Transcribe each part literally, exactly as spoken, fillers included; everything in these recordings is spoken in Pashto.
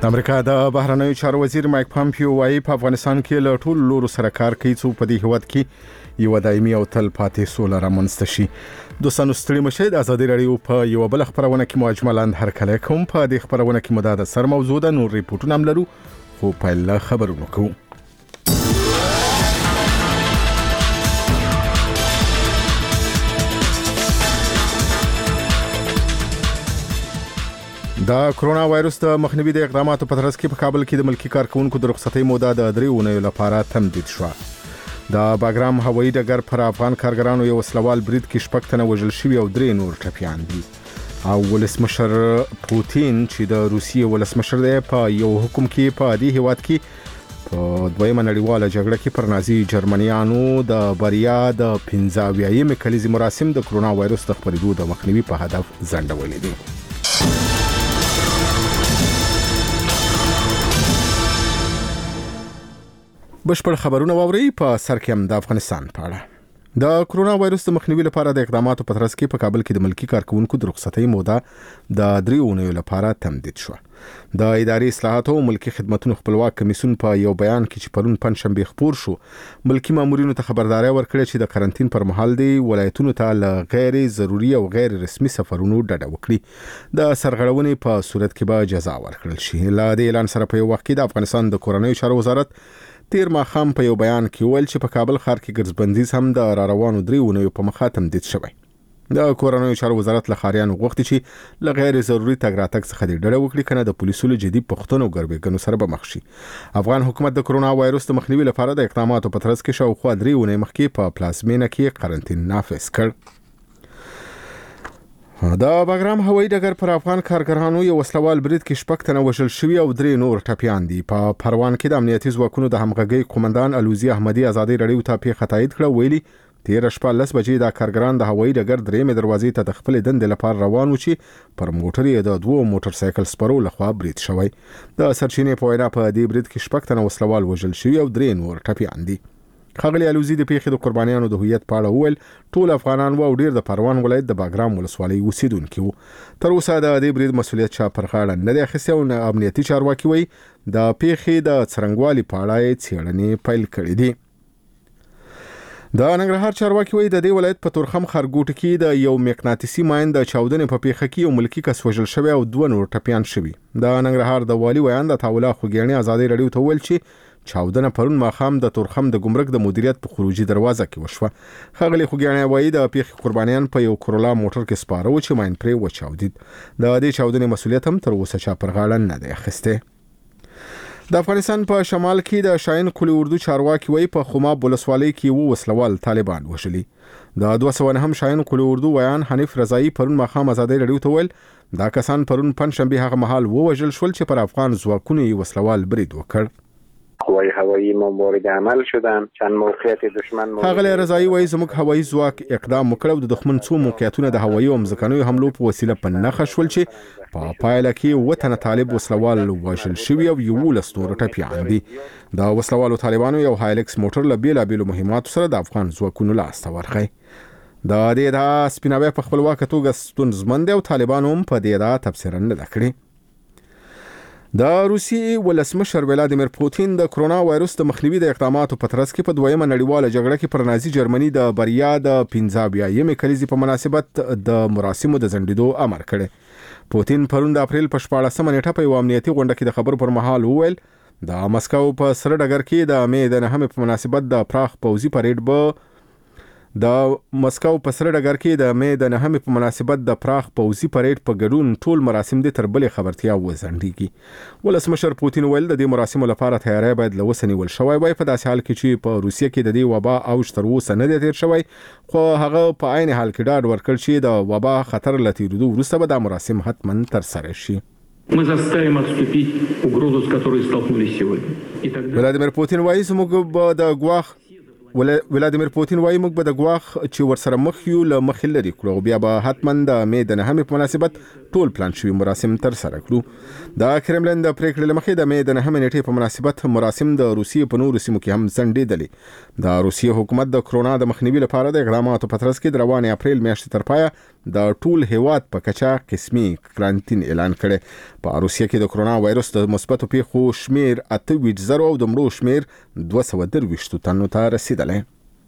د امریکا د بهرنیو چارو وزیر مایک پامپیو وايي په افغانستان کې له ټولو لورو سره کار کوي څو په دې هیواد کې یو دایمي او تل پاتې سوله رامنځته شي. دوستانو ستړي مشه، د ازادي راډیو په یو بل خبرونه کې مجمل لاند هرکلی کوم. په دې خبرونه کې مو د سر موضوع ده، نور ریپورټونه هم لرو، خو پیل له خبرونو کوو. د کرونا وایرس د مخنیوي د اقداماتو په ترڅ کې په کابل کې د ملکی کارکونکو د رخصتۍ موده د درې اونیو لپاره تمدید شوه. د باګرام هوایي ډګر پر افغان کارګرانو یو وسلوال برید کې شپږ تنه وژل شوي او درې نور ټپیان دي. او ولسمشر پوتین چې د روسیې ولسمشر دی په یو حکم کې په دې هیواد کې په دویمه نړیواله جګړه کې پر نازي جرمنیانو د بریا د پنځه اویایم کلیزې مراسم د کرونا وایرس د خپرېدو د مخنیوي په هدف ځنډولې دي. بشپړ خبرونه واوري. په سر کې هم د افغانستان په اړه د کرونا وایرس د مخنیوي لپاره د اقداماتو په ترڅ کې په کابل کې د ملکی کارکونکو د رخصتۍ موده د درې اونیو لپاره تمدید شوه. د اداري اصلاحاتو او ملکی خدماتو خپلواک کمیسیون په یو بیان کې چې پرون پنځشنبه خبر شو، ملکی مامورینو ته خبرداري ورکړه چې د قرنټین پر مهال دی ولایتونو ته له غیر ضروري او غیر رسمي سفرونو ډډه وکړي. د سرغړونې په صورت کې به جزا ورکړل شي. له دې اعلان سره په یو وخت کې د افغانستان د کورنیو چارو وزارت تیر ماښام په یو بیان کې ویل چې په کابل ښار کې ګرځبندیز هم د را روانو درې اونیو په مخه تمدید شوی. د کورنیو چارو وزارت له ښاریانو غوښتي چې له غیر ضروري تګ راتګ څخه دې ډډه وکړي، کنه د پولیسو له جدي پوښتنو ګربېګنو سره به مخ شي. افغان حکومت د کرونا وایرس د مخنیوي لپاره د اقداماتو په ترڅ کې شاوخوا درې اونۍ مخکې په پلازمینه کې قرنټین نافذ کړ. د باګرام هوایي ډګر پر افغان کارګرانو یو وسلوال برید کې شپږ تنه وژل شوي او درې نور ټپیان دي. په پروان کې د امنیتي ځواکونو د همغږۍ قومندان الوزي احمدي ازادي راډیو ته پیښه تایید کړه. ویلي تیر شپه لس بجې د کارګران د هوایي ډګر درېمې دروازې ته د خپل دندې لپاره روان و چې پر موټر یې د دوو موټر سایکل سپرو لخوا برید شوی. د سرچینې په وینا په دې برید کې شپږ تنه وسلوال وژل شوي او درې نور ټپیان دي. ښاغلي الوزي د پیښې د قربانیانو د هویت په اړه وویل ټول افغانان و او ډیر د پروان ولایت د باګرام ولسوالۍ اوسیدونکي وو. تر اوسه د دې برید مسؤلیت چا پر غاړه نه دی اخیستی او امنیتي چارواکي وایي د پیښې د څرنګوالي په اړه یې څېړنې پیل کړې دي. د ننګرهار چارواکي وایي د دې ولایت په تورخم ښارګوټي کې د یو مقناطیسي ماین د چاودنې په پیښه کې یو ملکي کس وژل شوی او دوه نور ټپیان شوي. د ننګرهار د والي ویان د تاوله خوږیاڼي ازادي راډیو ته ویل چې چاودنه پرون ماښام د تورخم د ګمرک د مدیریت په خروجي دروازه کې وشوه. ښاغلي خوږیاڼي وایي د پیښې قربانیان په یو کرولا موټر کې سپاره و چې ماین پرې وچاودید. د دې چاودنې مسؤلیت هم تر اوسه چا پر غاړه نه دی اخیستی. د افغانستان په شمال کې د شاهین قلی اردو چارواکي وایي په خماب ولسوالۍ کې وو وسلوال طالبان وژلي. د دوه سوه نهم شاهین قلی اردو ویان حنیف رضایي پرون ماښام ازادي راډیو ته ویل دا کسان پرون پنځشنبه هغه مهال ووژل شول چې پر افغان ځواکونو یې وسلوال برید وکړ. قوای هوایی ما مورد عمل شدن، چند موقعیت دشمن مورد. ښاغلی رضایي وایي زموږ هوایي ځواک اقدام وکړ او د دښمن څو موقعیتونه د هوایي او ځمکنیو حملو په وسیله په نښه شول چې په پایله کې اووه تنه طالب وسلوال وژل شوي او یولس نور ټپیان دي. د وسلوالو طالبانو یو هایلکس موټر له بېلابېلو مهماتو سره د افغان ځواکونو لاسته ورغی. د دې ادعا سپیناوی په خپلواکه توګه ستونزمن دی او طالبانو هم په دې ادعا تبصره نه ده کړې. د روسیې ولسمشر ولادیمیر پوتین د کرونا وایرس د مخنیوي د اقداماتو په ترڅ کې په دویمه نړیواله جګړه کې پر نازي جرمني د بریا د پنځه اویایم کلیزې په مناسبت د مراسمو د ځنډېدو امر کړی. پوتین پرون د اپریل په شپاړسمه نیټه په یو امنیتي غونډه کې د خبرو پر مهال وویل د مسکو په سره ډګر کې د مې د نهمې په مناسبت د پراخ پوځي پریډ به د مسکو په سره ډګر کې د مې د نهمې په مناسبت د پراخ پوځي پریډ په ګډون ټول مراسم د تر بلې خبرتیا وځنډېږي. ولسمشر پوتین ویل د دې مراسمو لپاره تیاری باید له وسه نیول شوی وای په داسې حال کې چې په روسیه کې د دې وبا اوج تر اوسه نه دی تیر شوی، خو هغه په عین حال کې ډاډ ورکړ چې د وبا خطر له تېرېدو وروسته به دا مراسم حتما ترسره شي. Мы заставим отступить угрозу, с которой столкнулись сегодня. ولادیمیر پوتین وایي زموږ به د ګواښ ولادیمیر پوتین وایي موږ به د ګواښ چې ورسره مخ یو له مخې لرې کړو او بیا به حتما د مې د نهمې په مناسبت ټول پلان شوي مراسم ترسره کړو. د کرملن د پریکړې له مخې د مې د نهمې نیټې په مناسبت مراسم د روسیې په نورو سیمو کې هم ځنډېدلې. د روسیې حکومت د کرونا د مخنیوي لپاره د اقداماتو په ترڅ کې د روانې اپریل میاشتې تر پایه د ټول هیواد په کچا قسمي کرانتین اعلان کړي. په روسیه کې د کرونا وایرس د مثبتو پیښو شمیر اته ویشت زره او د مړو شمیر دوه سوه درویشت تنو ته رسیدلی.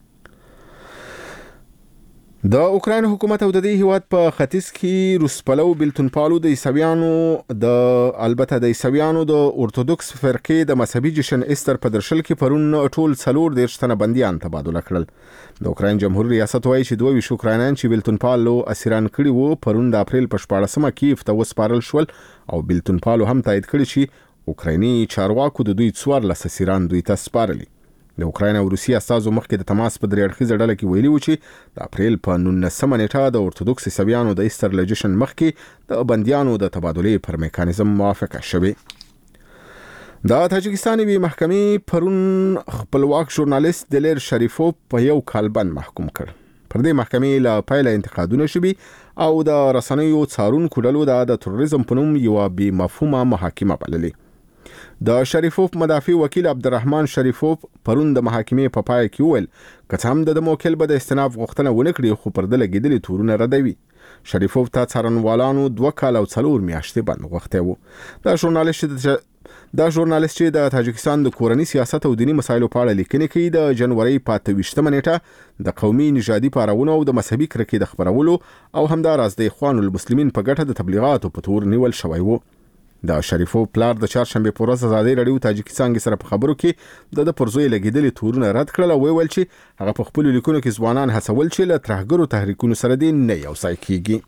د اوکراین حکومت او د دې هیواد په ختیځ کې روسپلو بلتونپالو د عیسویانو د البته د عیسویانو د اورتودوکس فرقې د مذهبي جشن ایستر په درشل کې پرون ټول څلور دېرش تنه بندیان تبادله کړل. د اوکراین جمهوریت ریاست وایي چې دوه ویشت اوکراینان چې بلتونپالو اسیران کړي وو پرون د اپریل په شپاړسمه کیف ته وسپارل شول او بلتونپالو هم تایید کړي چې اوکرایني چارواکو د دوی څوارلس اسیران دوی ته سپارلي. د اوکراین او روسیې استازو مخکې د تماس په درې اړخیزه ډله کې ویلي و چې د اپریل په نولسمه نیټه د اورتودوکس عیسویانو د ایستر له جشن مخکې د بندیانو د تبادلې پر میکانیزم موافقه شوې. د تاجکستان یوې محکمې پرون خپلواک ژورنالیست دلیر شریفوف په یو کال بند محکوم کړ. پر دې محکمې له پیله انتقادونه شوي او د رسنیو څارونکو ډلو د تروریزم په نوم یوه بې مفهومه محاکمه بللې. د شریفوف مدافع وکیل عبدالرحمن شریفوف پرون د محاکمې په پای کې وویل که څه هم د موکل به د استئناف غوښتنه ونه کړي خو پر ده لګېدلي تورونه ردوي. شریفوف ته څارنوالانو دوه کال او څلور میاشتې بند غوښتی و. دا ژورنالیست دا ژورنالیست چې د تاجکستان د کورني سیاست او دیني مسایلو په اړه لیکنې کوي د جنوري په اته ویشتمه نیټه د قومي نژادي پارونو او د مذهبي کرکې د خپرولو او همداراز د اخوان المسلمین په ګټه د تبلیغاتو په تور نیول شوی و. د شریفوف پلار د چهارشنبې په ورځ ازادي راډیو تاجکستان سره په خبرو کې د د پرزوی لګیدلي تورونه رد کړل او ویل چې هغه په خپل لیکونو کې ځوانان هڅول چې له ترهګرو تحریکونو سره دي نه یوځای کیږي.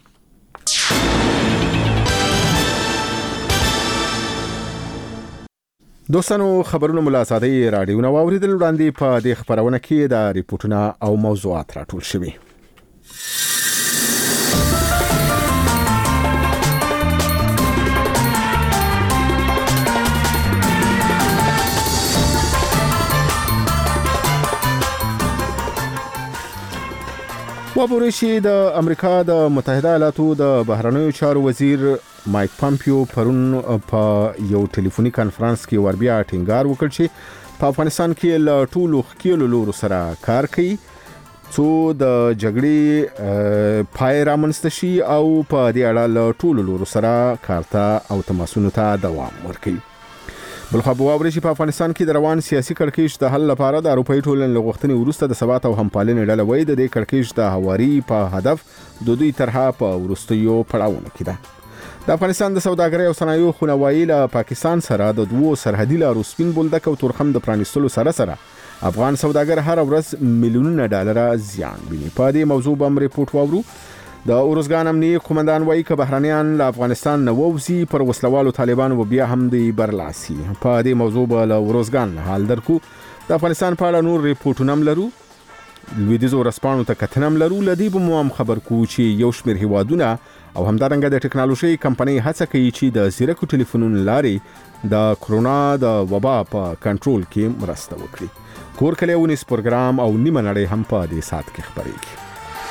دوستانو خبرونه مو له ازادي راډیو نه واوریدل. وړاندې په دې خبرونه کې د ریپورتونو او موضوعات راټول شوي. وابوري چې د امریکا د متحده ایالاتو د بهرنیو چارو وزیر مایک پامپیو پرون په یو ټلیفوني کانفرنس کې وربیا ټینګار وکړ چې په افغانستان کې له ټولو ښکیلو لورو سره کار کوي څو د جګړې پای رامنځته شي او په دې اړه له ټولو لورو سره کار ته او تماسونو ته دوام ورکوي. بلخوا بواوري چې په افغانستان کې د روان سیاسي کړکېچ د حل لپاره د اروپایي ټولنې له غوښتنې وروسته د ثبات او همپالنې ډله وایي د دې کړکېچ د هواري په هدف د دوی طرحه په وروستیو پړاوونو کې ده. د افغانستان د سوداګرۍ او صنایعو خونوایي له پاکستان سره د دوو سرحدي لارو سپین بولدک او تورخم د پرانیستلو سره سره افغان سوداګر هر ورځ میلیونونه ډالره زیان ویني. په دې موضوع به هم ریپورت واورو. د اورزګان امنیه قومندان وایي که بهرانیان له افغانستان نه ووځي پر وسلوالو طالبانو به بیا هم دوی برلاسي. په دې موضوع به له اورزګان حال درکو. د افغانستان په اړه نور ریپورټونه هم لرو. لویدیځو ورځپاڼو ته کتنه هم لرو. له دې به مو هم خبر کوو چې یو شمېر هیوادونه او همدارنګه د ټکنالوژۍ کمپنۍ هڅه کوي چې د زیرکو ټلیفونونو لارې د کرونا د وبا په کنټرول کې مرسته وکړي. کور کلی ونیس پروګرام او نیمه نړۍ هم په دې ساعت کې خبرېږي.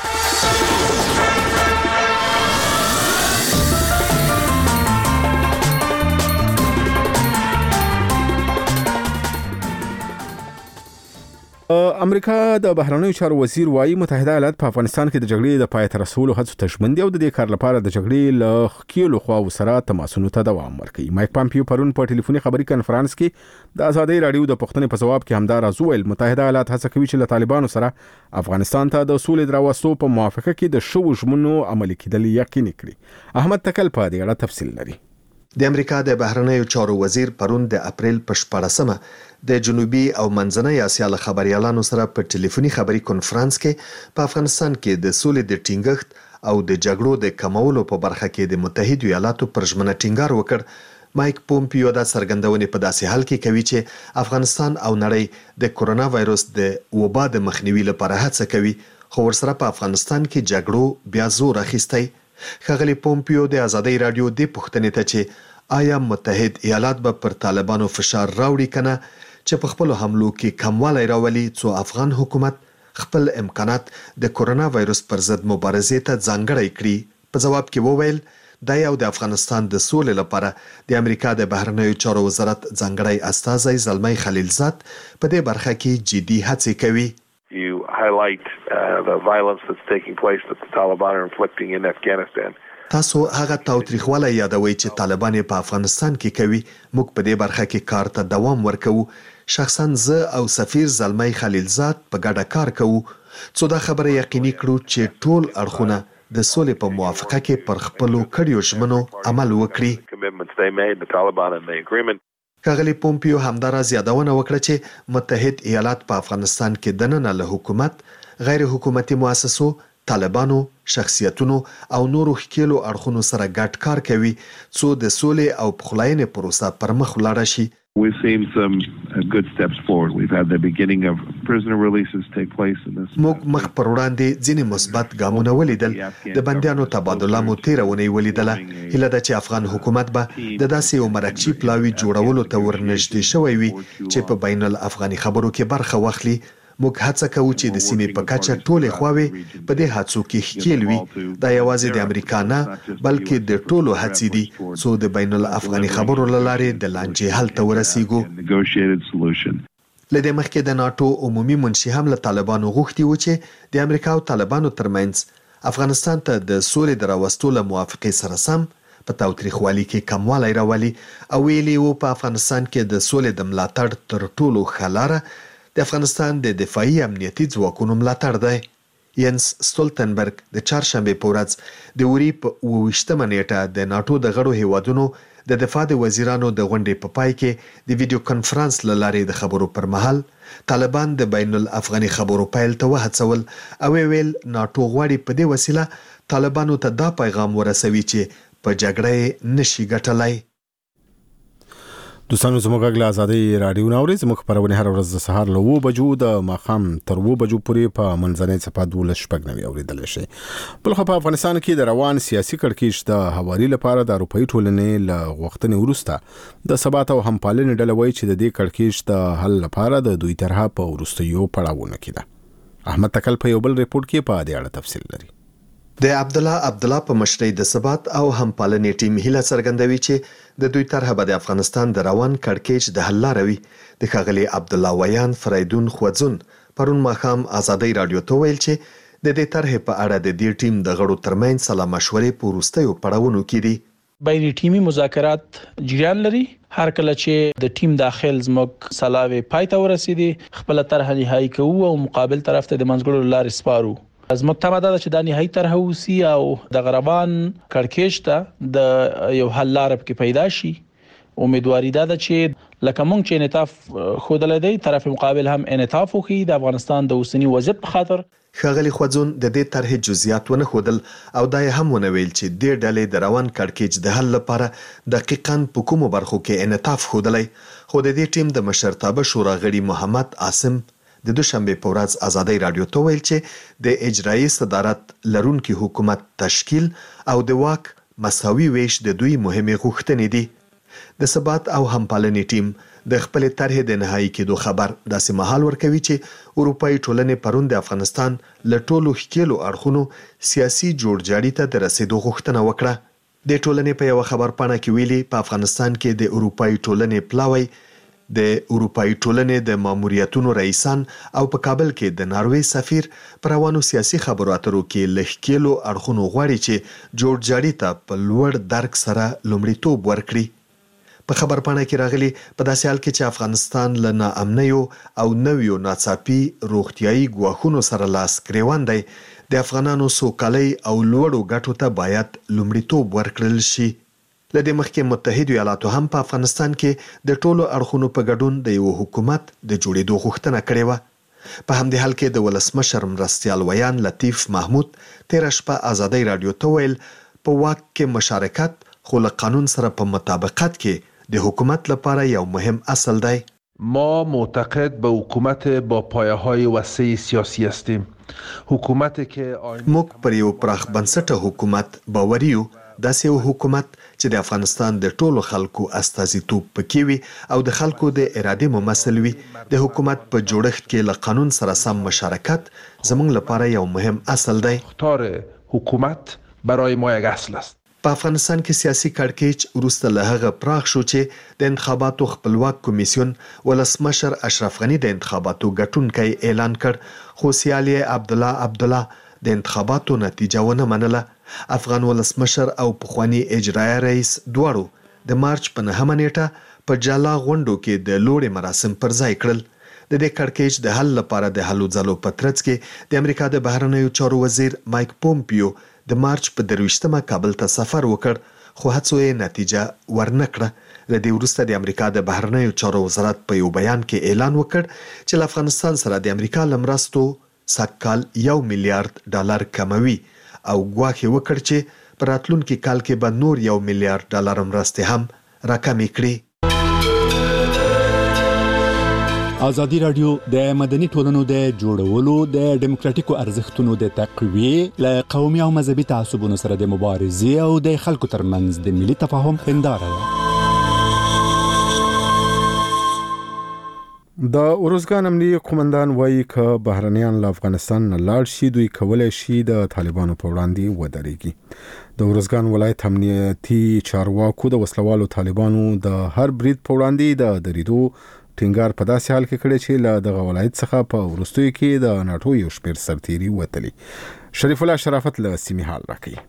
امریکا د بهرنیو چارو وزیر وایي متحده ایالات په افغانستان کې د جګړې د پای ته رسولو هڅو ته ژمن دي او د دې کار لپاره د جګړې له ښکیلو خواوو سره تماسونو ته دوام ورکوي. مایک پامپیو پرون په ټلیفوني خبري کانفرنس کې د ازادي راډیو د پوښتنې په ځواب کې همداراز وویل متحده ایالات هڅه کوي چې له طالبانو سره افغانستان ته د سولې د راوستو په موافقه کې د شوو ژمنو عملي کېدل یقیني کړي. احمد تکل په دې اړه تفصیل لري. د امریکا د بهرنیو چارو وزیر پرون د اپریل په شپاړسمه د جنوبي او منځنۍ اسیا له خبريالانو سره په ټلیفوني خبري کانفرنس کې په افغانستان کې د سولې د ټینګښت او د جګړو د کمولو په برخه کې د متحده ایالاتو پر ژمنه ټینګار وکړ. مایک پومپیو دا څرګندونې په داسې حال کې کوي چې افغانستان او نړۍ د کرونا وایرس د وبا د مخنیوي لپاره هڅه کوي خو ورسره په افغانستان کې جګړو بیا زور اخیستی. ښاغلی پومپیو د ازادي راډیو د پوښتنې ته چې آیا متحد ایالات به پر طالبانو فشار راوړي کنه چې په خپل حملو کې کموالی راولي څو افغان حکومت خپل امکانات د کرونا وایرس پر ضد مبارزې ته ځانګړی کړي په جواب کې وویل د یو د افغانستان د سولې لپاره د امریکا د بهرنیو چارو وزارت ځانګړی استازی زلمی خلیلزاد په دې برخه کې جدي هڅې کوي. You highlight uh, the violence that's taking place that the Taliban are inflicting in Afghanistan. تاسو هغه تاوتریخوالی یادوي چې طالبان په افغانستان کې کوي. موږ په دې برخه کې کار ته دوام ورکوو. شخصا زه او سفیر زلمی خلیلزاد په ګډه کار کوو څو دا خبره یقیني کړو چې ټول اړخونه د سولې په موافقه کې پر خپلو کړیو ژمنو عمل وکړي. ښاغلي پومپیو همداراز یادونه وکړه چې متحد ایالات په افغانستان کې دننه له حکومت، غیر حکومتي مؤسسو، طالبانو، شخصیتونو او نورو ښکېلو اړخونو سره ګډ کار کوي څو د سولې او پخلاینې پروسه پر مخ ولاړه شي. We've seen some uh, good steps forward. We've had the beginning of prisoner releases take place in this. موږ مخ پر وړاندې ځینې مثبت ګامونه ولیدل. د بندیانو تبادله مو تیره اونۍ ولیدله. هیله ده چې افغان حکومت به د داسې یو مرکچي پلاوي جوړولو ته ورنږدې شوی وي چې په بین الافغاني خبرو کې برخه واخلي. موږ هڅه کوو چې د سیمې په کچه ټولې خواوې په دې هڅو کې ښکېل وي. دا یوازې د امریکا نه بلکې د ټولو هڅې دي څو د بین الافغاني خبرو له لارې د لانجې حل ته ورسیږو. له دې مخکې د ناټو عمومي منشي هم له طالبانو غوښتي و چې د امریکا او طالبانو ترمنځ افغانستان ته د سولې د راوستو له موافقې سره سم په تاوتریخوالي کې کموالی راولي او ویلي و په افغانستان کې د سولې د ملاتړ تر ټولو ښه لاره د افغانستان د دفاعي امنیتي ځواکونو ملاتړ دی. ینس ستولتنبرګ د چهارشنبې په ورځ د وري په اوه ویشتمه نیټه د ناټو د غړو هیوادونو د دفاع د وزیرانو د غونډې په پای کې د ویډیو کنفرانس له لارې د خبرو پر مهال طالبان د بین الافغاني خبرو پیل ته وهڅول او ویل ناټو غواړي په دې وسیله طالبانو ته دا پیغام ورسوي چې په جګړه نشي ګټلای. دوستانو زموږ غږ له ازادۍ راډیو نه اورئ. زموږ خپرونې هر ورځ د سهار له اوه بجو د ماښام تر اوه بجو پورې په منځنۍ څپه دولس شپږ نوي اورېدلی شئ. بلخوا په افغانستان کې د روان سیاسي کړکېچ د هواري لپاره د اروپایي ټولنې له غوښتنې وروسته د ثبات او همپالنې ډله وایي چې د دې کړکېچ د حل لپاره د دوی طرحه په وروستیو پړاوونو کې ده. احمد تکل په یو بل ریپورت کې په دې اړه تفصیل لري. د عبدالله عبدالله په مشرۍ د ثبات او همپالنې ټیم هیله څرګندوي چې د دوی طرحه به د افغانستان د روان کړکېچ د حل لاره وي. د ښاغلي عبدالله ویان فریدون خوځون پرون ماښام ازادۍ راډیو ته ویل چې د دې طرحې په اړه د دې ټیم د غړو ترمنځ سلا مشورې په وروستیو پړاوونو کې دي. بین ټیمي مذاکرات جریان لري. هر کله چې د ټیم داخل زموږ سلاوي پای ته ورسېدي خپل طرحه نهایی کوو او مقابل طرف ته د منځګړو لارې سپارو. زموږ تمه ده چې دا نهایی طرحه وسی او د غربان کړکېچ ته د یو حل لاره کې پیدا شي. امیدواري ده چې لکه مونږ چې انعطاف ښودلی دی طرف مقابل هم انعطاف وکړي د افغانستان د اوسني وضعیت په خاطر. ښاغلي خوځون د دې طرحې جزئیات ونه ښودل او دا یې هم ونه ویل چې دې ډلې د روان کړکېچ د حل لپاره دقیقاً په کومو برخو کې انعطاف ښودلی. خو د دې ټیم د مشرتابه شورا غړي محمد عاصم د دوشنبې په ورځ ازادۍ راډیو ته ویل چې د اجرایي صدارت لرونکي حکومت تشکیل او د واک مساوي ویش د دوی مهمې غوښتنې دي. د ثبات او همپالنې ټیم د خپلې طرحې د نهایی کېدو خبر داسې مهال ورکوي چې اروپایي ټولنې پرون د افغانستان له ټولو ښکېلو اړخونو سیاسي جوړجاړي ته د رسېدو غوښتنه وکړه. د ټولنې په یوه خبرپاڼه کې ویلي په افغانستان کې د اروپایي ټولنې پلاوی د اروپایي ټولنې د ماموریتونو رئیسان او په کابل کې د ناروې سفیر پر روانو سیاسي خبرو اترو کې له ښکېلو اړخونو غواړي چې جوړجاړي ته په لوړ درک سره لومړیتوب ورکړي. په خبرپاڼه کې راغلي په داسې حال کې چې افغانستان له ناامنیو او نویو ناڅاپي روغتیایي ګواښونو سره لاس ګرېوان دی د افغانانو سوکالۍ او لوړو ګټو ته باید لومړیتوب ورکړل شي. له دې مخکې متحدو ایالاتو هم په افغانستان کې د ټولو اړخونو په ګډون د یو حکومت د جوړېدو غوښتنه کړې وه. په همدې حال کې د ولسمشر مرستیال ویان لطیف محمود تېره شپه ازادۍ راډیو ته ویل په واک کې مشارکت خو له قانون سره په مطابقت کې د حکومت لپاره یو مهم اصل دی. ما معتقد به حکومت با پایه‌های وسیع سیاسی هستیم. حکومتی که موږ پر یو پراخ بنسټه حکومت باوري یو. داسې یو حکومت چې د افغانستان د ټولو خلکو استازیتوب پکې وي او د خلکو د ارادې ممثل وي. د حکومت په جوړښت کې له قانون سره سم مشارکت زموږ لپاره یو مهم اصل دی. اختیار حکومت برای ما یک اصل است. په افغانستان کې سیاسي کړکېچ وروسته له هغه پراخ شو چې د انتخاباتو خپلواک کمیسیون ولسمشر اشرف غنی د انتخاباتو ګټونکی اعلان کړ، خو سیال یې عبدالله عبدالله د انتخاباتو نتیجه ونه منله. افغان ولسمشر او پخوانی اجرایه رئیس دواړو د مارچ په نهمه نیټه په جلا غونډو کې د لوړې مراسم پر ځای کړل. د دې کړکېچ د حل لپاره د هلو ځلو په ترڅ کې د امریکا د بهرنیو چارو وزیر مایک پومپیو د مارچ په درویشتمه کابل ته سفر وکړ، خو هڅو یې نتیجه ورنکړه. له دې وروسته د امریکا د بهرنیو چارو وزارت په یو بیان کې اعلان وکړ چې له افغانستان سره د امریکا له مرستو سږکال یو میلیارډ ډالر کموي او ګواښ یې وکړ چې په راتلونکي کال کې به نور یو میلیارډ ډالر مرستې هم راکمې کړي. ازادي رادیو د مدني ټولنو د جوړولو د ډیموکراتیکو ارزښتونو د تقویې له قومي او مذهبي تعصبونو سره د مبارزې او د خلکو ترمنځ د ملي تفاهم هنداره ده. د اورزګان امنیتي قومندان وایي که بهرنیان له افغانستان نه لاړ شي دوی کولای شي د طالبانو په وړاندې ودرېږي. د اورزګان ولایت امنیتي چارواکو د وسلوالو طالبانو د هر برید په وړاندې د دریدو ټینګار په داسې حال کې کړی چې له دغه ولایت څخه په وروستیو کې د ناټو یو شمېر سرتیري وتلي. شریف الله شرافت له سیمې حال راکوي.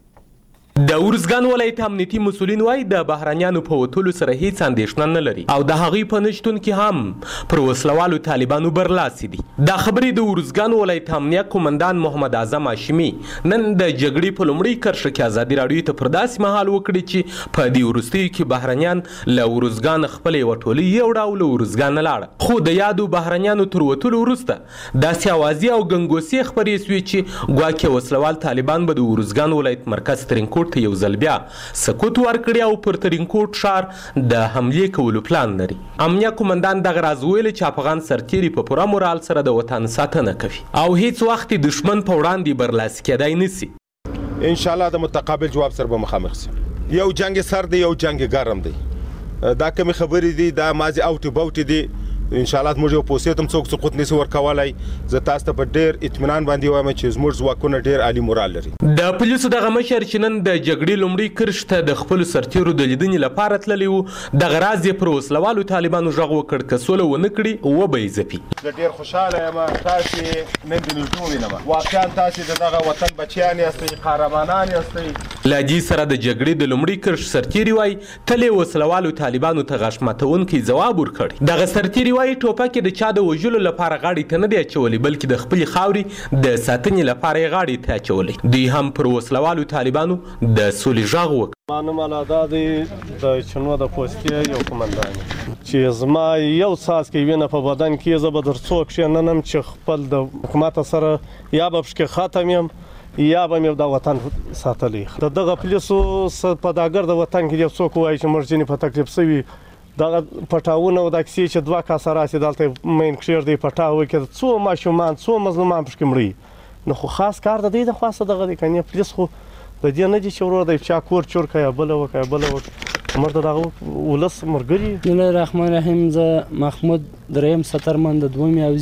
د اورزګان ولایت امنیتي مسولین وایي د بهرنیانو په وتلو سره هیڅ اندېښنه نه لري او د هغوی په نشتون کې هم پر وسلوالو طالبانو برلاسي دي. دا خبرې د اورزګان ولایت امنیه قومندان محمد اعظم هاشمي نن د جګړې په لومړۍ کرښه کې ازادي راډیو ته پر داسې مهال وکړي چې په دې وروستیو کې بهرنیان له اورزګان خپلې یوه ټولۍ یو ډول اورزګان لاړه، خو د یادو بهرنیانو تر وتلو وروسته داسې اوازې او ګنګوسې خپرې سوې چې ګواکې وسلوال طالبان به د اورزګان ولایت مرکز ترینکوټ ته یو ځل بیا سکوت ورکړي او پر ترینکوټ ښار د حملې کولو پلان لري. امنیه قومندان دغه راز ویلي چې افغان سرتیري په پوره مورال سره د وطن ساتنه کوي او هیڅ وخت دښمن په وړاندې برلاسي کېدای نشي. ان شاء الله د متقابل جواب سره به مخامخ شي. یو جنگ سر دی، یو جنگ ګرم دی. دا کوم خبرې دي دا مازی اوټ باوټ دي. ان شاء الله موږ یو پوسټ هم څوک سقوط نشي ورکولای. زه تاسو ته په ډیر اطمینان باندې وایم چې زموږ ځواکونه ډیر عالی مورال لري. د پولیسو دغه مشر چې نن د جګړې لومړۍ کرښ ته د خپل سرتیرو د لیدنې لپاره تللی و، دغه راز یې پر وسلوالو طالبانو غږ وکړ که سوله ونه کړي وبه یې ځپي. زه ډیر خوشحاله یم تاسې نن د نږدې وینم. واقعا تاسې د دغه وطن بچیان یاستئ، قهرمانان یاستئ. له دې سره د جګړې د لومړۍ کرښ سرتیري وایي تل یې وسلوالو طالبانو ته غږ ماتونکی ځواب ورکړی. دغه سرتیري وایي ټوپک د چا د وژلو لپاره غاړې ته نه دی اچولی بلکې د خپلې خاورې د ساتنې لپاره یې غاړې ته اچولی. دوی هم پر وسلوالو طالبانو د سولې غږ وکړ. ما نوم الله دی د چنو د پوستې یو قومندان چې زما یو څاڅکی وینه په بدن کې زه به در څوک کښېننم چې خپل د حکومت سره یا به پشکې ختم یم یا به مې د وطن ساتلی. د دغه پولیسو په داګر د وطن کې یو څوک وایي چې موږ ځینې په تکلیف سوي دغه پټاونه او د کیسې چې دوه کاسه راسي دلته مین کښېږدي پټاو کې څو ماشومان څو مظلومان پشکې مړي. نو خو خاص کار د دوی د خواسته دغه دی کنې پولیس خو د دې نه دي چې ورور د چا کور چور کړه یا بله وکړه یا بله وکړه موږ د دغه ولس ملګري. بسم الله الرحمن الرحیم. زه محمود دریم سترمن د دومې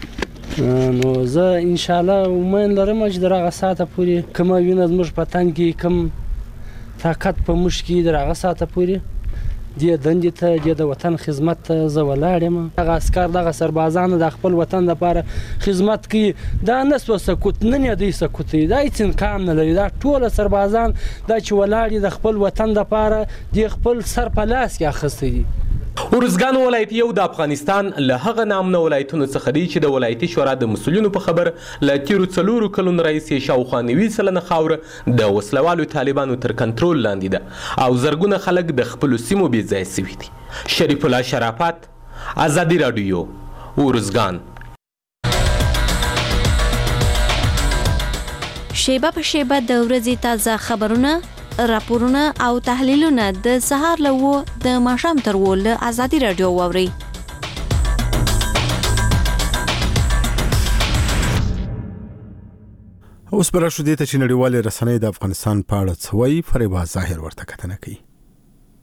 اوزې نو زه انشاءالله امید لرم چې د هغه ساعته پورې کومه وینه زموږ په تن کې کوم طاقت په موږ کې د هغه ساعته پورې دې دندې ته دې د وطن خدمت ته زه ولاړ یم. دغه عسکر دغه سربازان د خپل وطن لپاره خدمت کوي. دا نه سوه سکوت نن یې دوی سکوت دی، دا هېڅ امکان نه لري. دا ټوله سربازان دا چې ولاړ دي د خپل وطن لپاره دې خپل سر په لاس کې اخیستی دي. اورزګان ولایت یو د افغانستان له هغه نامنه ولایتونو څخه دی چې د ولایتي شورا د مسؤلینو په خبر له تیرو څلورو کلونو راهیسې شاوخوا نوي سلنه خاوره د وسلوالو طالبانو تر کنټرول لاندې ده او زرګونه خلک د خپلو سیمو بې ځایه سوي دي. شریف الله شرافت، ازادي راډیو، اورزګان. شیبه په شیبه د ورځې تازه خبرونه، راپورونه او تحلیلونه د سهار له وو د ماښام تر وو له ازادي راډیو واورئ. اوس به راشو دې ته چې نړیوالې رسنۍ د افغانستان په اړه څه وایي. فریبا ظاهر ورته کتنه کوي.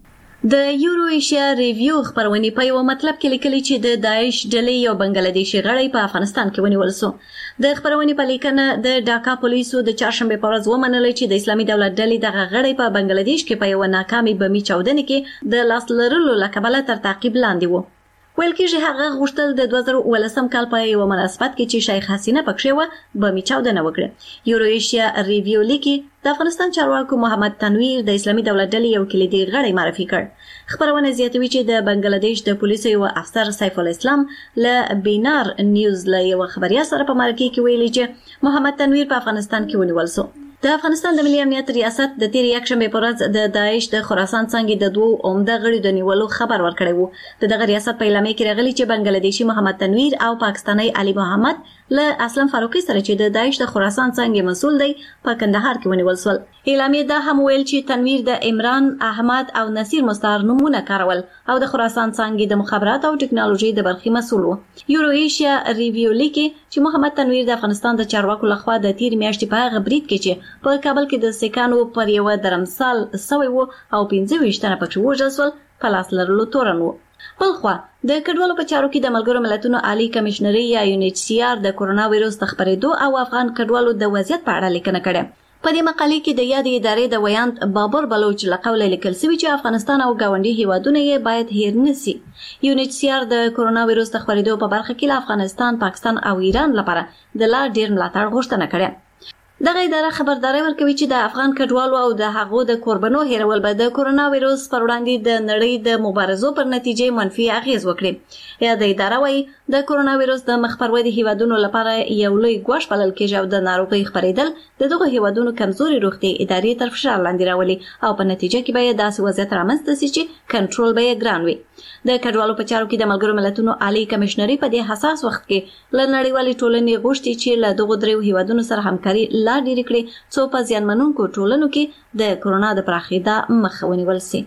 د یورو ایشیا ریویو خبرونه په یو مطلب کې لیکلي چې د داعش ډلې یو بنگلاديشي غړی په افغانستان کې ونیول شو. د خبرونه په لیکنه د ډاکا پولیسو د چهارشنبه په ورځ ومنل چې د اسلامي دولت ډلې دغه غړی په بنگلاديش کې په یو ناکامي بمي چاودنه کې د لاس لرلو لکبله تر تعقیب لاندې وو. ویل کېږي هغه غوښتل د دوه زره ولسم کال په یو مناسبت کې چې شیخ حسینه پکښې و بمي چاودنه وکړه. یورو ایشیا ریویو لیکي د افغانستان چارواکو محمد تنویر د اسلامي دولت ډلې یو کلیدي غړی معرفي کړ. خبرونه زیاتوي چې د بنگلاديش د پولیسو یو افسر سیف الاسلام له بینار نیوز له یو خبریا سره په مرکه کې ویلي چې محمد تنویر په افغانستان کې ونیول شو. د افغانستان د ملي امنیت ریاست د تیر یکشنبه په ورځ د داعش د خراسان څنګه د دوه عمده غړي د نیولو خبر ورکړی وو. د دغه ریاست په اعلامیه کې راغلی چې بنگلاديشي محمد تنویر او پاکستاني علي محمد له اسلم فاروقي سره چې د داعش د خراسان څنګه مسول دی په کندهار کې ونیول شول. اعلامیه دا هم ویل چې تنویر د عمران احمد او نصیر مستعار نمونه کارول او د خراسان څنګه د مخابرات او ټکنالوژي د برخې مسول وو. یورو ایشیا ریویو لیکي چې محمد تنویر د افغانستان د چارواکو لخوا د تیر میاشتې په هغه برید کې چې په کابل کې د سکانو پر یو درمسال سوی وو او پنځه ویشت تنه پکې وژل شول په لاس لرلو تورن وو. بلخوا د کډوالو په چارو کې د ملګرو ملتونو عالی کمشنري یا یو ان ایچ سی آر د کورونا وایروس د خبرېدو او افغان کډوالو د وضعیت په اړه لیکنه کړې. په دې مقالې کې د یادې ادارې د ویاند بابر بلوچ له قوله لیکل شوی چې افغانستان او ګاونډي هیوادونه یې باید هیر نشي. یو ان ایچ سی آر د کورونا وایروس د خبرېدو په برخه کې له افغانستان، پاکستان او ایران لپاره د لا ډیر ملاتړ غوښتنه کړې. دغه اداره خبرداري ورکوي چې د افغان کډوالو او د هغو د قربانو هیرول به د کورونا وایروس پر وړاندې د نړۍ د مبارزو پر نتیجې منفي اغیز وکړي. یا د اداره وايي د کورونا وایروس د مخ پر ودې هیوادونو لپاره یو لوی ګواښ بلل کېږي او د ناروغۍ خپرېدل د دغه هیوادونو کمزوري روغتي ادارې تر فشار لاندې راولي او په نتیجه کې به داسې وضعیت رامنځته شي چې کنټرول به یې ګران وي. د کډوالو په چارو کې د ملګرو ملتونو عالی کمشنري په دې حساس وخت کې له نړیوالې ټولنې غوښتي چې له دغو دریو هیوادونو سره همکاري لا ډېره کړي څو په زیانمنونکو ټولنو کې د کورونا د پراخېدا مخه ونیول شي.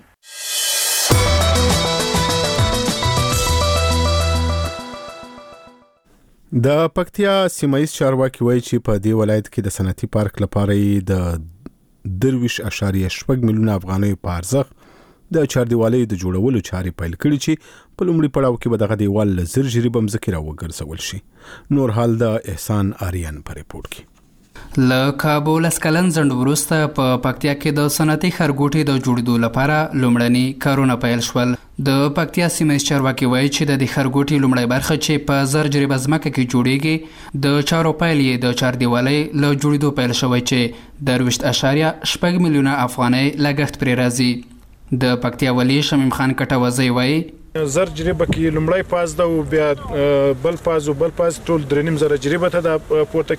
د پکتیا سیمایي چارواکي وایي چې په دې ولایت کې د صنعتي پارک لپاره د درویش اشاریه شپږ میلیونه افغانۍ په ارزښت د چاردیوالۍ د جوړولو چارې پیل کړي چې په لومړي پړاو کې به دغه دیوال له زر جریبه مځکې راوګرځول شي. نور حال د احسان آریان په ریپورت کې. له کابل اسکلن زند وروسته په پکتیا کې د صنعتي خرګوټي د جوړېدو لپاره لومړني کارونه پیل شول. د پکتیا سیمه چارواکي وایي چې د خرګوټي لومړی برخه چې په زر جریبه ځمکه کې جوړیږي د چارو پیل یې د چاردیوالۍ له جوړېدو پیل شوی چې درویشت اشاریه شپږ میلیونه افغانۍ لګښت پرې راځي. د پکتیا ولی شمیم خان کټوازی وایي زر جریبه کې لومړی پاس دا او بیا بل پاس او بل پاس ټول درنیم زر جریبه ته د پورته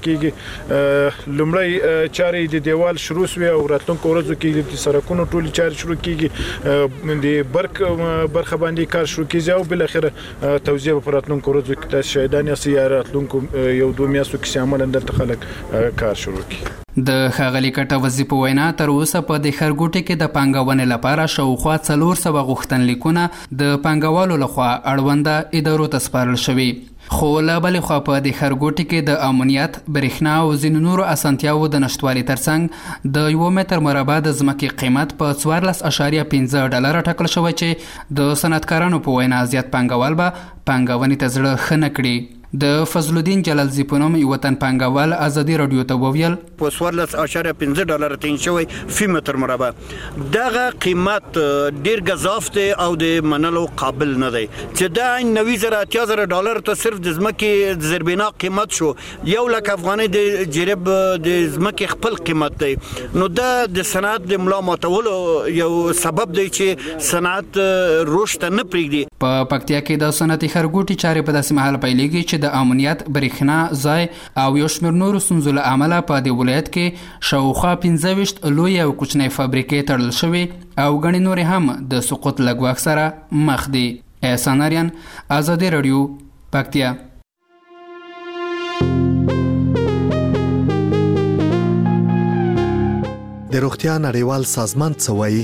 کیږي. لومړی چارې د دیوال شروع شوه او راتلونکو ورځو کې د سرکونو ټول چارې شروع کیږي. د برق برخه باندې کار شروع کیږي او بل اخر توزیع په راتلونکو ورځو کې د شهیدان یا راتلونکو یو دوه میاشتو کې عملاً دلته خلک کار شروع کړي. د ښاغلي کټوازي په وینا تر اوسه په د خرګوټي کې د پانګونې لپاره شاوخوا څلور سوه غوښتنلیکونه د پانګوالو لخوا اړونده ادارو ته سپارل شوي. خو له بلې خوا په د خرګوټي کې د امنیت، برېښنا او ځینو نورو اسانتیاوو د نشتوالي ترڅنګ د یو متر مربع د ځمکې قیمت په څوارلس اعشاریه پنځه ډالره ټاکل شوی چې د صنعتکارانو په وینا زیات پانګوال به پانګونې ته زړه ښه نه کړي. د فضل الدین جلالزی په نوم یو وطن پانګوال ازادي رادیو ته وویل په څوارلس اعشاریه پنځه ډالر تین شوی فی متر مربع. دغه قیمت ډیر گزاف دی او د منلو قابل نه دی چې دا نوي زره اتیا زره ډالر ته صرف د ځمکې د زربینا قیمت شو. یو لک افغانۍ د جریب د ځمکې خپل قیمت دی. نو دا د صنعت د ملا ماتولو یو سبب دی چې صنعت رشد نه پرېږدي. په پکتیا کې د صنعتي خرګوټي چارې په داسې مهال پیلېږي چې د امنیت، برېښنا ځای او یو شمېر نورو ستونزو له امله په دې ولایت کې شاوخوا پنځه ویشت لوی او کوچنۍ فابریکې تړل شوي او ګڼې نورې هم د سقوط له ګواښ سره مخ دي. احسان آریان، ازادي رادیو، پکتیا. د روغتیا نړیوال سازمان څه وایي؟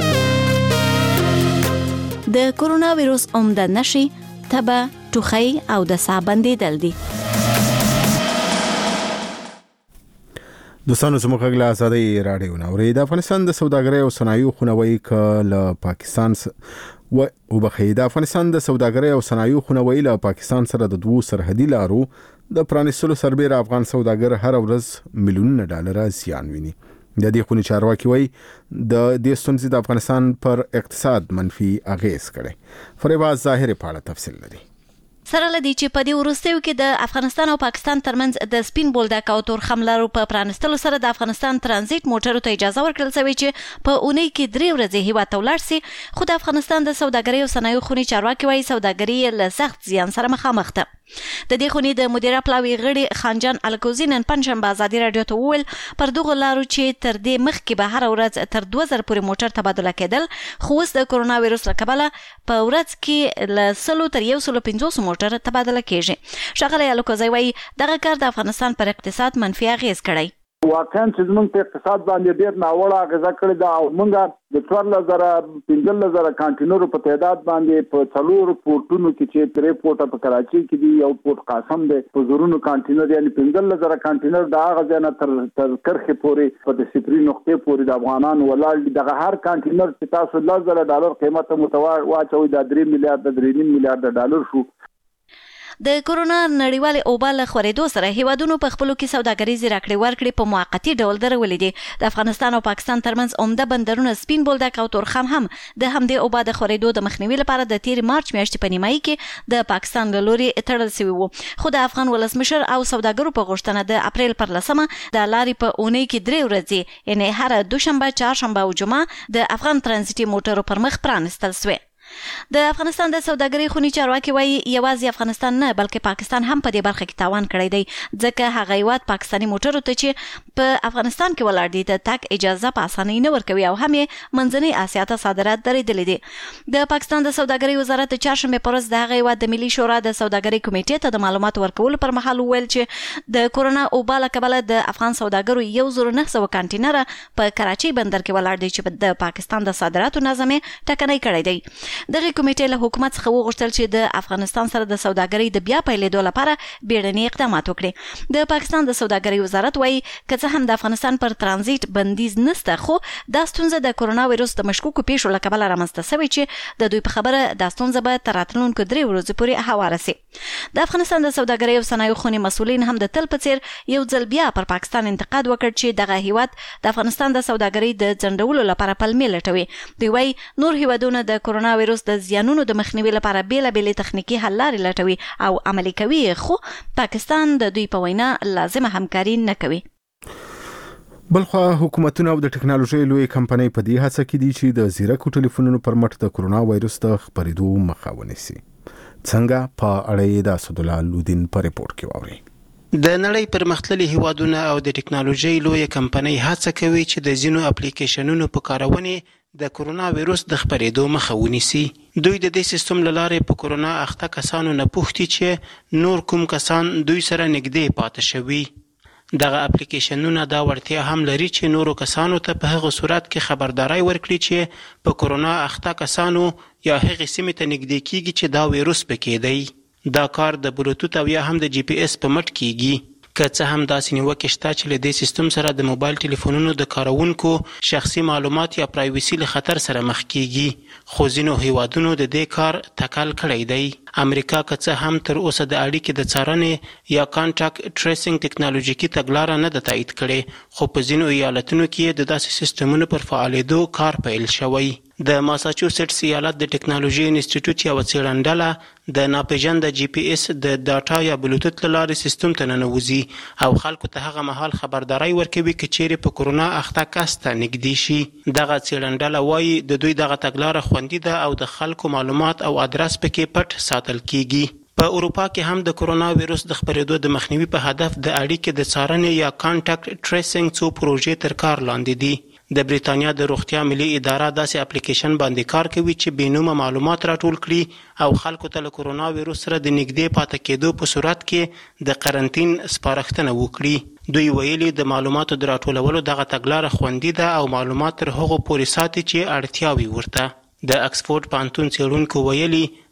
د کورونا وایروس عمده نښې تبه، ټوخی او د ساه بندېدل دي. دوستانو زموږ غږ له آزادۍ راډیو نه اورئ. د افغانستان د سوداګرۍ او صنایعو خونوي ک له پاکستان و وبخښئ د افغانستان د سوداګرۍ او صنایعو خونوي له پاکستان سره د دوو سرحدي لارو د پرانیستلو سربېره افغان سوداګر هر ورځ میلیونونه ډالر زیان ویني. د دې خونې چارواکي وایي د دې ستونزې د افغانستان پر اقتصاد منفي اغیز کړی. فریباز ظاهر په اړه تفصیل لري. سره لدی چې په دې وروستیو کې د افغانستان او پاکستان ترمنځ د سپین بولدک او تورخم لارو په پرانستلو سره د افغانستان ترانزیت موټرو ته اجازه ورکړل شوې چې په اونۍ کې درې ورځې هیواد ته ولاړ شي. خو د افغانستان د سوداګرۍ او صنایعو خونې چارواکي وایي سوداګري له سخت زیان سره مخامخ ده. د دې خونې د مدیره پلاوي غړي خانجان الکوزي نن پنځشنبه ازادي راډیو ته وویل پر دغه لارو چې تر دې مخکې به هر ورځ تر دوه زره پورې موټر تبادله کېدل، خو اوس د کرونا وایرس له کبله په ورځ کې له سلو تر یو سلو پنځوس موټر تبادله کېږي. ښاغلی الکوزي وایي دغه کار د افغانستان پر اقتصاد منفي اغیز کړی. واقعا چې زموږ په اقتصاد باندې ډېر ناوړه اغیزه کړې ده او موږ د څوارلس زره پنځلس زره کانټینرو په تعداد باندې په څلورو پورټونو کې چې درې پورټه په کراچۍ کې دي، یو پورټ قاسم دی، په زرونو کانټینر یعنې پنځلس زره کانټینر د هغه ځای نه تر تر کرښې پورې په د صفري نقطې پورې د افغانانو ولاړ دي. دغه هر کانټینر چې تاسو لس زره ډالر قیمت متوا واچوئ دا درې میلیارډ درې نیم میلیارډ ډالر شو. د کرونا نړیوالې اوبه له خورېدو سره هیوادونو په خپلو کې سوداګریزې راکړې ورکړې په موقتي ډول درولې دي. د افغانستان او پاکستان ترمنځ عمده بندرونه سپین بولدک او تورخم هم د همدې اوبه د خورېدو د مخنیوي لپاره د تیر مارچ میاشتې په نیمایي کې د پاکستان له لوري تړل شوي وو. خو د افغان ولسمشر او سوداګرو په غوښتنه د اپریل پر لسمه د لارې په اونۍ کې درې ورځې یعنې هره دوشنبه، چهارشنبه او جمعه د افغان ترانزیتي موټرو پر مخ پرانستل شوې. د افغانستان د سوداګرۍ خونې چارواکي وایي یوازې افغانستان نه بلکې پاکستان هم په دې برخه کې تاوان کړی دی، ځکه هغه هیواد پاکستاني موټرو ته چې په افغانستان کې ولاړ دي د تګ اجازه په اسانۍ نه ورکوي او هم یې منځنۍ اسیا ته صادرات درېدلي دي. د پاکستان د سوداګرۍ وزارت د چهارشنبې په ورځ د هغه هیواد د ملي شورا د سوداګرۍ کمیټې ته د معلوماتو ورکولو پر مهال وویل چې د کرونا اوبه له کبله د افغان سوداګرو یو زر نه سوه کانټینره په کراچۍ بندر کې ولاړ دي چې د پاکستان د صادراتو نظم یې ټکنی کړی دی. دغه کمیټې له حکومت څخه وغوښتل چې د افغانستان سره د سوداګرۍ د بیا پیلېدو لپاره بیړني اقدامات وکړي. د پاکستان د سوداګرۍ وزارت وایي که څه هم د افغانستان پر ترانزیت بندیز نشته، خو دا ستونزه د کرونا وایرس د مشکوکو پیښو له کبله رامنځته شوې چې د دوی په خبره دا ستونزه به تر راتلونکو درې ورځو پورې هواره سي. د افغانستان د سوداګرۍ او صنایعو خونې مسؤلین هم د تل په څیر یو ځل بیا پر پاکستان انتقاد وکړ چې دغه هیواد د افغانستان د سوداګرۍ د ځنډولو لپاره پلمې لټوي. دوی وایي نور هیوادونه د کرونا وایرس د زیانونو د مخنیوي لپاره بیلابیلې تخنیکي حل لارې لټوي او عملي کوي، خو پاکستان د دوی په وینا لازمه همکاري نه کوي. بلخوا حکومتونه او د ټکنالوژۍ لوی کمپنۍ په دې هڅه کې دي چې د زیرکو ټلیفونونو پر مټ د کرونا وایرس د خپرېدو مخه ونیسي. څنګه په اړه د اسدالله لودین په ریپورت کې واورئ. د نړۍ پرمختللي هیوادونه او د ټکنالوژۍ لوی کمپنۍ هڅه کوي چې د ځینو اپلیکیشنونو په کارونې د کرونا وایرس د خپرېدو مخه ونیسي. دوی د دې سیستم له لارې په کرونا اخته کسانو نه پوښتي چې نور کوم کسان دوی سره نږدې پاتې شوي. دغه اپلیکیشنونه دا وړتیا هم لري چې نورو کسانو ته په هغه صورت کې خبرداري ورکړي چې په کرونا اخته کسانو یا هغې سیمې ته نږدې کیږي چې دا وایرس پکې دی. دا کار د بلوتوت او یا هم د جی پی اس په مټ کیږي. که څه هم داسې نیوکې شته چې له دې سیستم سره د موبایل ټلیفونونو د کارونکو شخصي معلومات یا پرایویسي له خطر سره مخ کیږي، خو ځینو هیوادونو د دې کار ټکل کړی دی. امریکا که څه هم تر اوسه د اړیکې د څارنې یا کانټاکټ ټریسینګ ټکنالوژیکي تګلاره نه ده تایید کړې، خو په ځینو ایالتونو کې د داسې سیستمونو پر فعالېدو کار پیل شوی. د ماساچوسټس ایالت د ټکنالوژي انسټیټیوټ یوه څېړنډله د ناپېژانده جی پی اس د ډاټا یا بلوتوت له لارې سیستم ته ننوځي او خلکو ته هغه مهال خبرداری ورکوي که چیرې په کرونا اخته کس ته نږدې شي. دغه څېړنډله وایي د دوی دغه تګلاره خوندي ده او د خلکو معلومات او ادرس پکې پټ ساتل کیږي. په اروپا کې هم د کرونا وایرس د خپرېدو د مخنیوي په هدف د اړیکې د څارنې یا کانټاکټ ټریسینګ څو پروژې تر کار لاندې دي. د بریتانیا د روغتیا ملي اداره داسې اپلیکیشن باندې کار کوي چې بېنومه معلومات راټول کړي او خلکو ته له کرونا وایرس سره د نږدې پاتې کېدو په صورت کې د قرنطین سپارښتنه وکړي. دوی ویلي د معلوماتو د راټولولو دغه تګلاره خوندي ده او معلومات تر هغو پورې ساتي چې اړتیا وي ورته. د اکسفورډ پوهنتون څېړونکو ویلي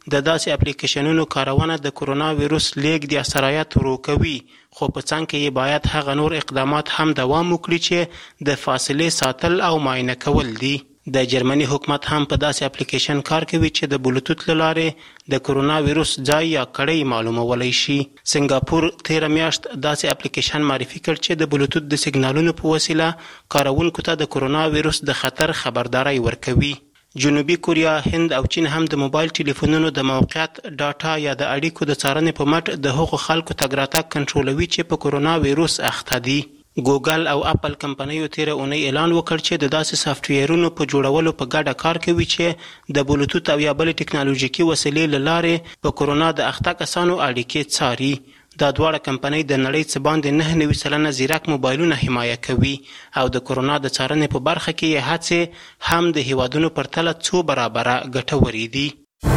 د داسې اپلیکیشنونو کارونه د کرونا ویروس لیږد یا سرایت ورو کوي، خو په څنګ کې یې باید هغه نور اقدامات هم دوام وکړي چې د فاصلې ساتل او معاینه کول دي. د جرمني حکومت هم په داسې اپلیکیشن کار کوي چې د بلوتوت له لارې د کرونا ویروس ځای یا کړۍ معلومولی شي. سنګاپور تیره میاشت داسې اپلیکیشن معرفي کړ چې د بلوتوت د سیګنالونو په وسیله کارونکو ته د کرونا ویروس د خطر خبرداری ورکوي. جنوبي کوریا، هند او چین هم د موبایل ټلیفونونو د موقعیت ډاټا یا د اړیکو د څارنې په مټ د هغو خلکو تګ راتګ کنټرولوي چې په کرونا ویروس اخته دي. ګوګل او اپل کمپنیو تیره اونۍ اعلان وکړ چې د داسې سافټویرونو په جوړولو په ګډه کار کوي چې د بلوتوت او یا بلې ټکنالوژیکي وسیلې له لارې په کرونا د اخته کسانو اړیکې څاري. دا دواړه کمپنۍ د نړۍ څه باندې نهه نوي سلنه زیرک موبایلونه حمایه کوي او د کرونا د څارنې په برخه کې یې هڅې هم د هیوادونو پرتله څو برابره ګټورې دي.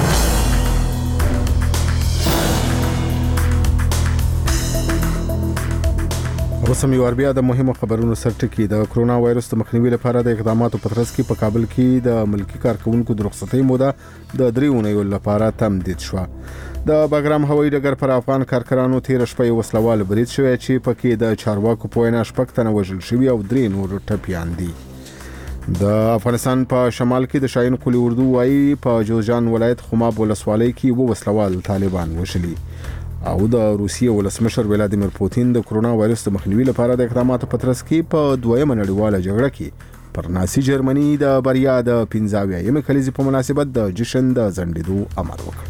اوسم یو بیا د مهمو خبرونو سرټکی. د کرونا وایرس د مخنیوي لپاره د اقداماتو په ترڅ کې په کابل کې د ملکی کارکونکو د رخصتۍ موده د درې اونیو لپاره تمدید شوه. د باګرام هوایي ډګر پر افغان کارګرانو تیر شپه یو وسلوال برید شوی چې پکې د چارواکو په وینا شپږ تنه وژل شوي او درې نور ټپیان دي. د افغانستان په شمال کې د شاهین قلی اردو وايي په جوزجان ولایت خماب ولسوالۍ کې وو وسلوال طالبان وشلي او د روسیې ولسمشر ولادیمیر پوتین د کرونا وایرس د مخنیوي لپاره د اقداماتو په ترڅ کې په دویمه نړیواله جګړه کې پر نازي جرمني د بریا د پنځه اویایم کلیزې په مناسبت د جشن د ځنډېدو امر وکړ.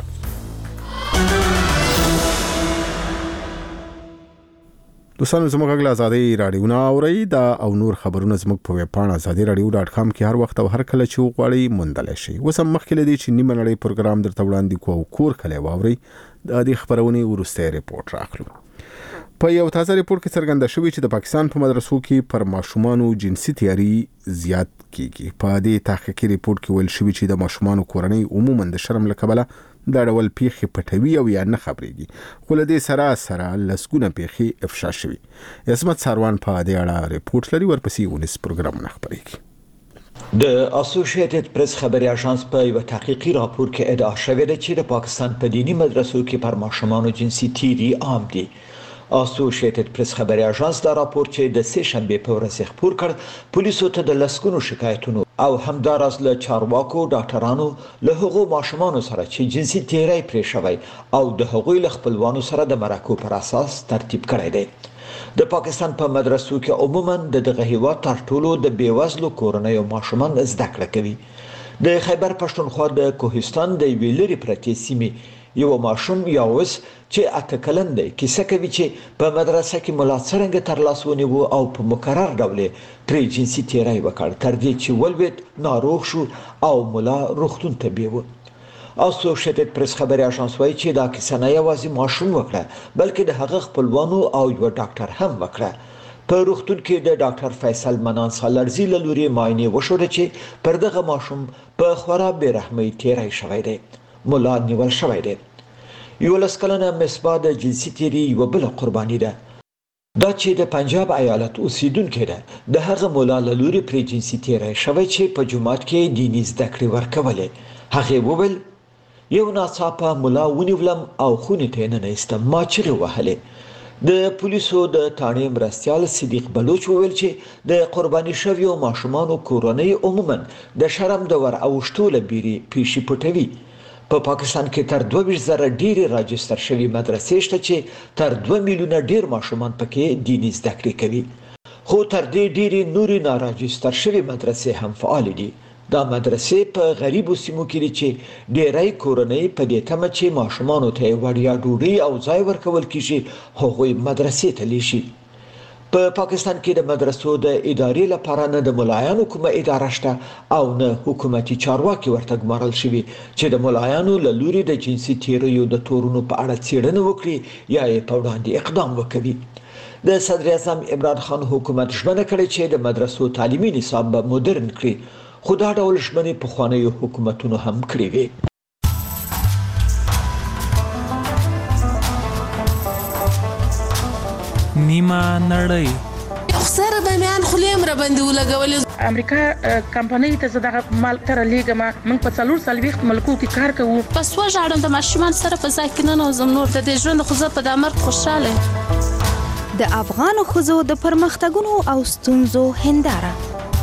دوستانو زموږ غږ آزادۍ رادیو نه اورئ. دا او نور خبرونه زموږ په ویب پاڼه ازادي رادیو ډاټ کام کې هر وخت او هر کله چې وغواړئ موندلی شئ. اوس هم مخکې له دې چې نیمه نړۍ پروګرام درته وړاندې کوو او کور کلی واورئ، د دې خبرونې وروستی ریپورټ راخلو. په یو تازه ریپورټ کې څرګنده شوي چې د پاکستان په مدرسو کې پر ماشومانو جنسي تیاری زیات کیږي. په دې تحقیقي ریپورټ کې ویل شوي چې د ماشومانو کورنۍ عموما د شرم له کبله دا ډول پیښې پټوي او یا نه خبرېږي، خو له دې سره سره لسګونه پیښې افشا شوي. عصمت ساروان په دې اړه ریپورټ لري، ورپسې ونیس پروګرامونه خپرېږي. د اسوسییټډ پریس خبري اژانس په یو تحقیقي راپور کې ادعا شوې ده چې د پاکستان په دینی مدرسو کې پر ماشومانو جنسي تیری عام دي. اسوسییټډ پریس خبري اژانس دا راپور چې د سه شنبه په ورځ خپور کړ پولیسو ته د لسګونو شکایتونو او همداراز له چارواکو ډاکټرانو له هغو ماشومانو سره چې جنسي تیری پرې شوی او د هغوی له خپلوانو سره د مرکو پر اساس ترتیب کړی دی. د پاکستان په مدرسو کې عموما د دغه هیواد تر ټولو د بیوزلو کورنیو ماشومان زده کړه کوي. د خیبر پښتونخوا د کوهستان د یوې لرې پرتې سیمې یو ماشوم یاوس چې اته کلن دی کیسه کوي چې په مدرسه کې ملا څرنګه تر لاس ونیو او په مکرر ډول پرې جنسي تیری وکړ تر دې چې ولوید ناروغ شو او ملا روغتون ته بیوه. اسوسییټډ پریس خبري اژانس وايي چې دا کیسه نه یوازې ماشوم وکړه بلکې د هغه خپلوانو او یو ډاکټر هم وکړه. په روغتون کې د ډاکټر فیصل منان سالرزي له لوري معاینه وشوه چې پر دغه ماشوم په خورا بې رحمۍ تیری شوی دی. ملا نیول شوی دی. یولس کلنه مصباح د جنسي تیری یوه بله قرباني ده. دا چې د پنجاب ایالت اوسیدونکې ده د هغه ملا له لوري پرې جنسي تیری شوی چې په جومات کې دیني زده کړې ورکولې. هغې وویل یو ناڅاپه ملا ونیولم او خونې ته یې ننایستم، ما چغې وهلې. د پولیسو د تاڼې مرستیال صدیق بلوچ وویل چې د قرباني شویو ماشومانو کورنۍ عموما د شرم د ور اوښتو له بیرې پیشي پټوي. په پاکستان کې تر دوه ویشت زره ډېرې راجستر شوي مدرسې شته چې تر دوه میلیونه ډېر ماشومان پکې دیني زده کړې کوي، خو تر دې ډېرې نورې ناراجستر شوي مدرسې هم فعال دي. دا مدرسې په غریبو سیمو کې دي چې ډېری کورنۍ په دې تمه چې ماشومانو ته وړیا ډوډۍ او ځای ورکول کیږي هغوی مدرسې ته لیږي. په پاکستان کې د مدرسو د ادارې لپاره نه د ملایانو کومه اداره شته او نه حکومتي چارواکي ورته ګمارل شوي چې د ملایانو له لوري د جنسي تیریو د تورونو په اړه څېړنه وکړي یا یې په وړاندې اقدام وکوي. د صدر اعظم عمران خان حکومت ژمنه کړې چې د مدرسو تعلیمي نصاب به مدرن کړي، خو دا ډول ژمنې پخوانیو حکومتونو هم کړې وې. نیمه نړۍ خو سره به میان خو لیم را باندې ولګولې. امریکا کمپنۍ ته زه دغه مال تر لیږم. موږ په څلور څلوېښت ملکو کې کار کوو. بس وژاړم د ماشومان سره په ځای کې ننوځم. نور د دې ژوند خو زه په دا مرګ خوشحاله یم. د افغانو ښځو د پرمختګونو او ستونزو هنداره.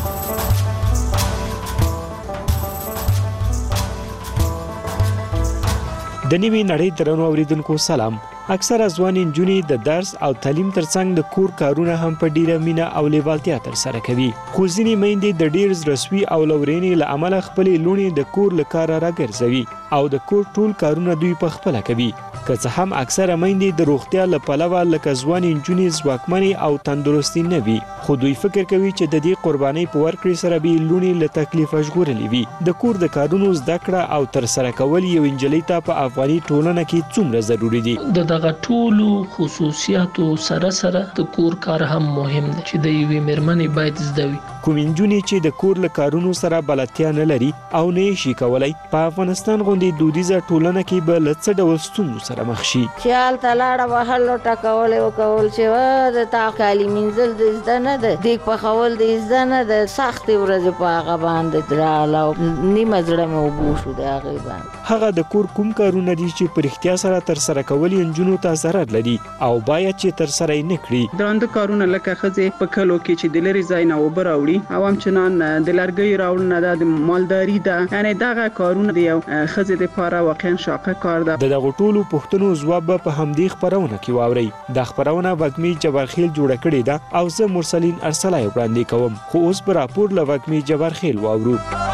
د نوې نړۍ درنو اوریدونکو سلام. اکثره ځوان نجونې د درس او تعلیم ترڅنګ د کور کارونه هم په ډیره مینه او لیوالتیا ترسره کوي. خو ځینې میندې د ډیر زړسوي او لورینې له امله خپلې لوڼې د کور له کاره راګرځوي او د کور ټول کارونه دوی په خپله کوي. که څه هم اکثره میندې د روغتیا له پلوه لکه ځوان نجونې ځواکمنې او تندرستې نه وي، خو دوی فکر کوي چې د دې قربانۍ په ورکړې سره به لوڼې له تکلیفه ژغورلې وي. د کور د کارونو زده کړه او ترسره کول یو نجلۍ ته په افغاني ټولنه کې څومره ضروري دي؟ د دغه ټولو خصوصیاتو سره سره د کور کار هم مهم دی چې د یوې مېرمنې باید زده وي. کوم نجونې چې د کور له کارونو سره بلدتیا نه لري او نه یې شي کولی، په افغانستان غوندې دودیزه ټولنه کې به له څه ډول ستونزو سره مخ شي؟ چې هلته لاړه وهل او ټکول یې وکول چې وا د تا کالي مینځل د زده نه ده، دیګ پخول د زده نه ده. سختې ورځې په هغه باندې راغله او نیمه زړه مې اوبو شو د هغې باندې. هغه د کور کوم کارونه دي چې په رښتیا سره ترسره کول یې نجونو ته ضرر لري او باید چې ترسره یې نه کړي؟ درانده کارونه لکه ښځې په کلو کې چې د لرې ځای نه اوبه راوړي او همچنان د لرګیو راوړنه ده، د مالداري ده، یعنې دغه کارونه د یو ښځې دپاره واقعا شاقه کار ده. د دغو ټولو پوښتنو ځواب به په همدې خپرونه کې واورئ. دا خپرونه وږمې جبارخیل جوړه کړې ده او زه مرسلین ارسلای وړاندې کوم. خو اوس به راپور له وږمې جبارخیل واورو.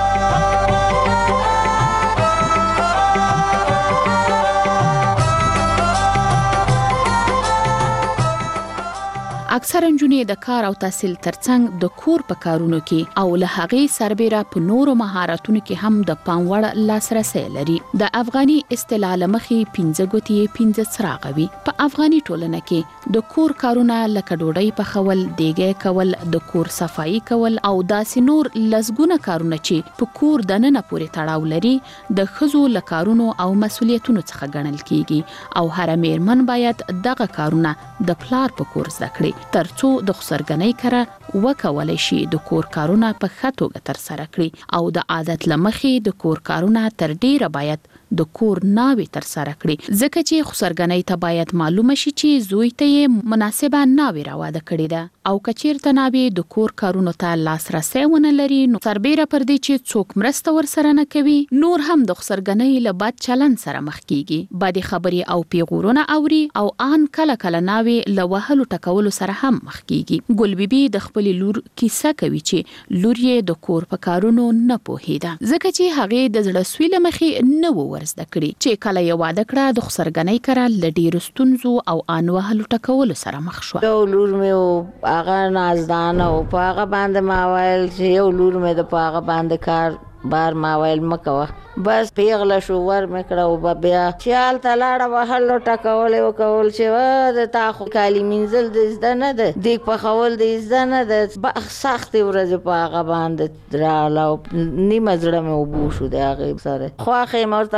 اکثر نجونې د کار او تحصیل ترڅنګ د کور په کارونو کې او له هغې سربېره په نورو مهارتونو کې هم د پام وړ لاسرسی لري. د افغاني اصطلاح له مخې پنځه ګوتې پنځه څراغه وي. په افغاني ټولنه کې د کور کارونه لکه ډوډۍ پخول، دیګی کول، د کور صفایي کول او داسې نور لسګونه کارونه چې په کور دننه پورې تړاو لري د ښځو له کارونو او مسؤلیتونو څخه ګڼل کیږي او هره مېرمن باید دغه کارونه د پلار په کور زده کړي ترڅو د خسرګنۍ کره وکولای شي د کور کارونه په ښه توګه ترسره کړي او د عادت له مخې د کور کارونه تر ډیره باید د کور ناوې ترسره کړي، ځکه چې خسرګنۍ ته باید معلومه شي چې زوی ته یې مناسبه ناوې راواده کړې ده او که چیرته ناوې د کور کارونو ته لاسرسی ونه لري نو سربیره پر دې چې څوک مرسته ورسره نه کوي نور هم د خسرګنۍ له بد چلند سره مخ کیږي. بدې خبرې او پیغورونه اوري او ان کله کله ناوې له وهلو ټکولو سره هم مخ کیږي. ګل بیبي د خپل لور کیسه کوي چې لور یې د کور په کارونو نه پوهیده ځکه چې هغه د زړه سوي له مخې نه و ورزده کړي چې کله یې واده کړه د خسرګنۍ کره له ډیرو ستونزو او ان وهلو ټکولو سره مخ شوه. یو لور مې هغه نازدانه او په هغه باندې ما ویل چې یو لور مې د په هغه باندې کار بار ما ویل مه کوه، بس پیغله شو ور مې کړه او بیا چې هلته لاړه وهل او ټکول یې وکول چې وا د تا خو کالي مینځل د زده نه ده، دیګ پخول د زده نه ده. سختې ورځې په هغه باندې راغله او نیمه زړه مې اوبو شو د هغې سره. خواښې مې ورته